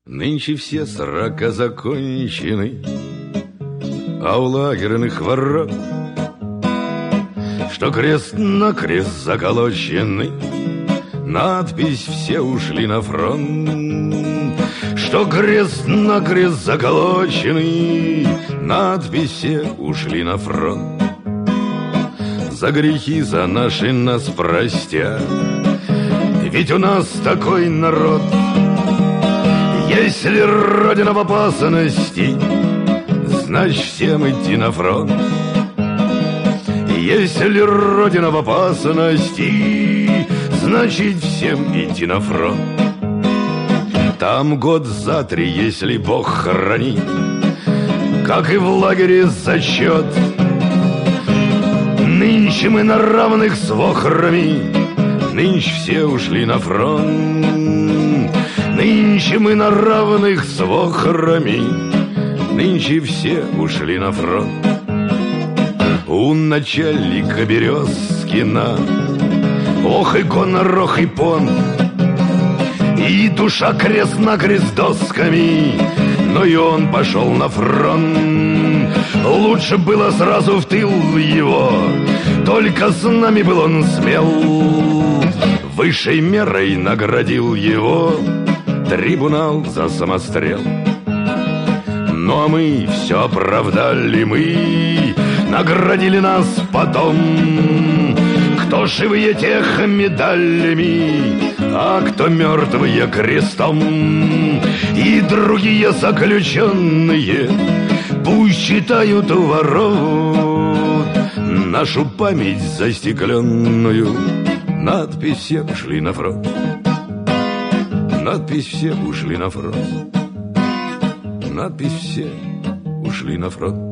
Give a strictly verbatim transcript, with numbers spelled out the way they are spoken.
Нынче все срока закончены, а у лагерных ворот, что крест на крест заколочены, надпись «Все ушли на фронт». Что крест на крест заколочены, надпись «Все ушли на фронт». За грехи за наши нас простят, ведь у нас такой народ. Если Родина в опасности, значит всем идти на фронт. Если Родина в опасности, значит всем идти на фронт. Там год за три, если Бог хранит, как и в лагере зачет. Нынче мы на равных с вохрами, нынче все ушли на фронт. Нынче мы на равных с вохрами, нынче все ушли на фронт. У начальника Березкина ох и гонор, ох и понт, и душа крест-накрест досками, но и он пошел на фронт. Лучше было сразу в тыл его, только с нами был он смел. Высшей мерой наградил его трибунал за самострел. Ну а мы все оправдали, мы наградили нас потом. Кто живые, тех медалями, а кто мертвые крестом. И другие заключенные пусть читают у ворот нашу память застекленную. Надпись «Все ушли на фронт». Надпись «Все ушли на фронт». Надпись «Все ушли на фронт».